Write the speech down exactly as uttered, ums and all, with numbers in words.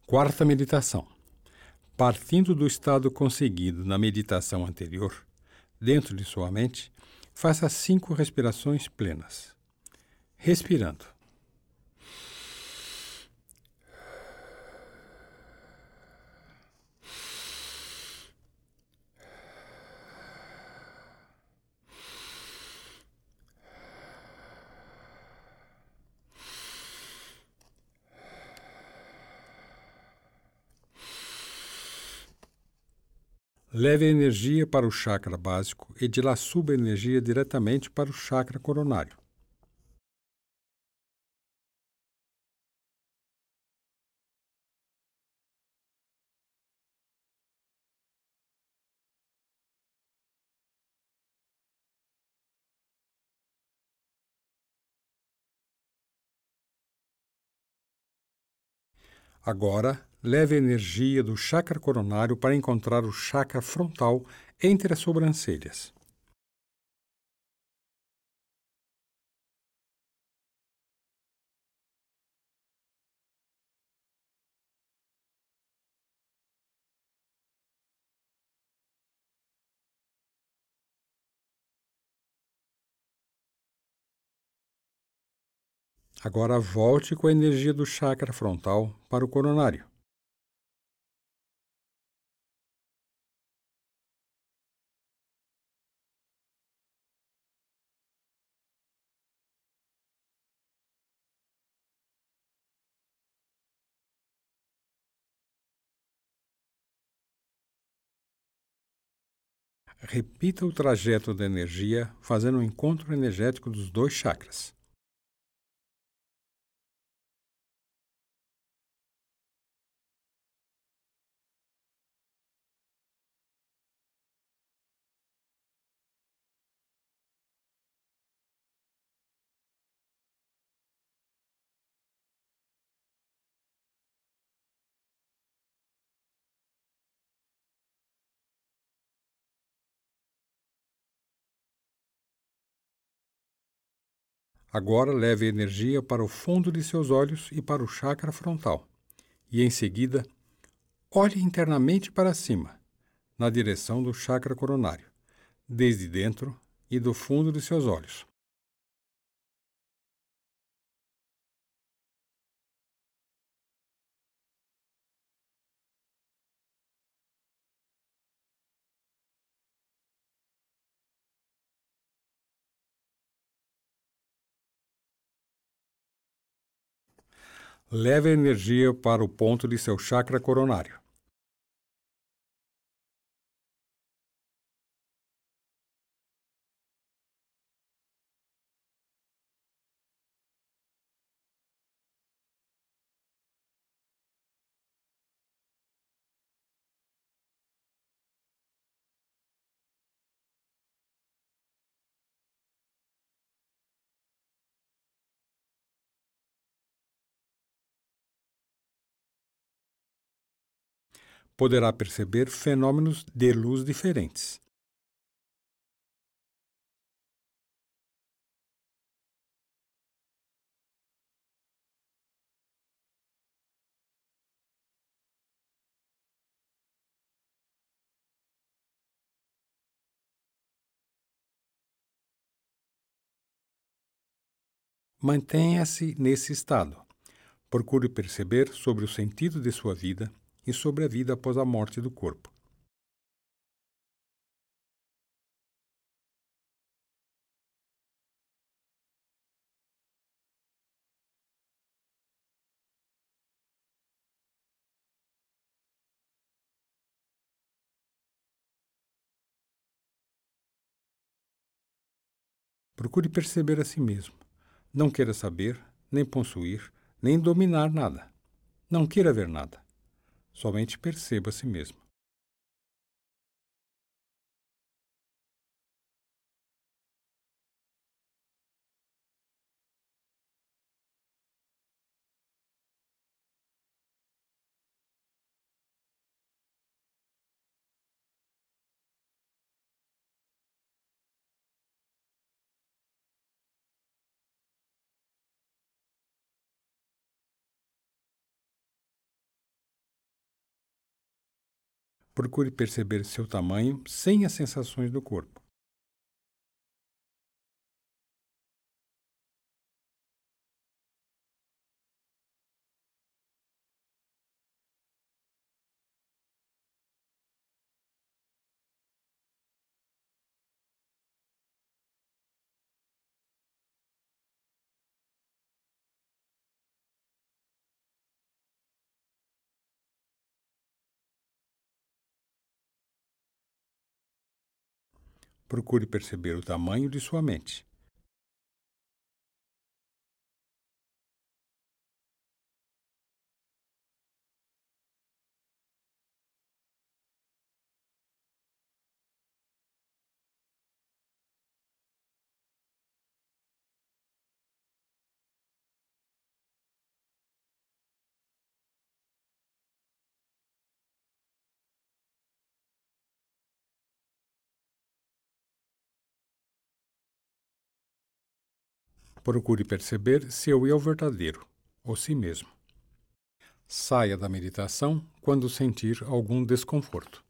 Quarta meditação. Partindo do estado conseguido na meditação anterior, dentro de sua mente, faça cinco respirações plenas. Respirando. Leve a energia para o chakra básico e de lá suba a energia diretamente para o chakra coronário. Agora, leve a energia do chakra coronário para encontrar o chakra frontal entre as sobrancelhas. Agora volte com a energia do chakra frontal para o coronário. Repita o trajeto da energia, fazendo um encontro energético dos dois chakras. Agora leve a energia para o fundo de seus olhos e para o chakra frontal. E, em seguida, olhe internamente para cima, na direção do chakra coronário, desde dentro e do fundo de seus olhos. Leve a energia para o ponto de seu chakra coronário. Poderá perceber fenômenos de luz diferentes. Mantenha-se nesse estado. Procure perceber sobre o sentido de sua vida e sobre a vida após a morte do corpo. Procure perceber a si mesmo. Não queira saber, nem possuir, nem dominar nada. Não queira ver nada. Somente perceba a si mesmo. Procure perceber seu tamanho sem as sensações do corpo. Procure perceber o tamanho de sua mente. Procure perceber seu eu verdadeiro, ou si mesmo. Saia da meditação quando sentir algum desconforto.